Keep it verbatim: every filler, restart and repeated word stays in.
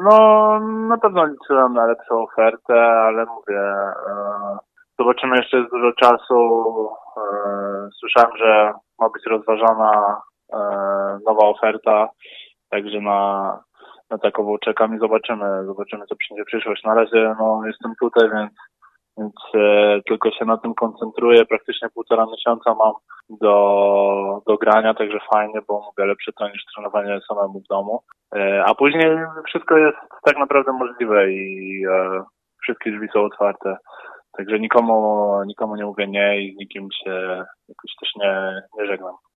No, na pewno liczyłem na lepszą ofertę, ale mówię, e, zobaczymy, jeszcze jest dużo czasu. E, słyszałem, że ma być rozważana e, nowa oferta, także na, na takową czekam i zobaczymy, zobaczymy, co przyniesie przyszłość. Na razie no, jestem tutaj, więc, więc e, tylko się na tym koncentruję. Praktycznie półtora miesiąca mam do, do grania, także fajnie, bo mówię, lepsze to niż trenowanie samemu w domu. E, a później wszystko jest tak naprawdę możliwe i e, wszystkie drzwi są otwarte. Także nikomu, nikomu nie mówię nie i z nikim się jakoś też nie, nie żegnam.